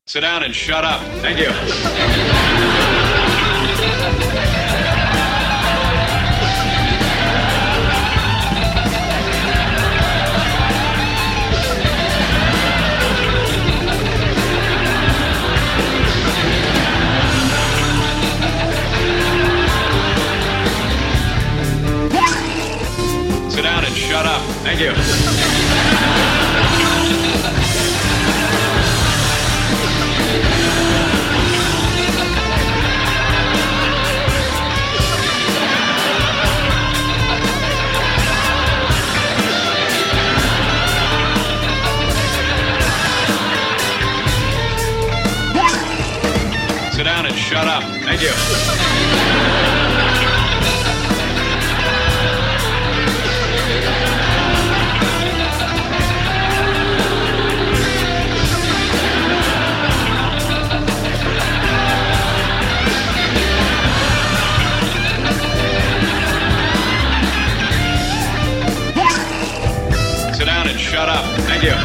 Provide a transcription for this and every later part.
Sit down and shut up. Thank you. Sit down and shut up. Thank you. Sit down and shut up. Thank you. Sit down and shut up. Thank you.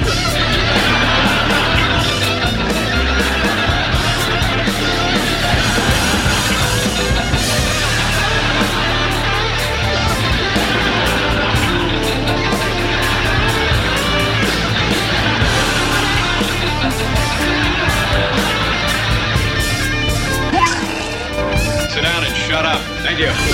Sit down and shut up. Thank you.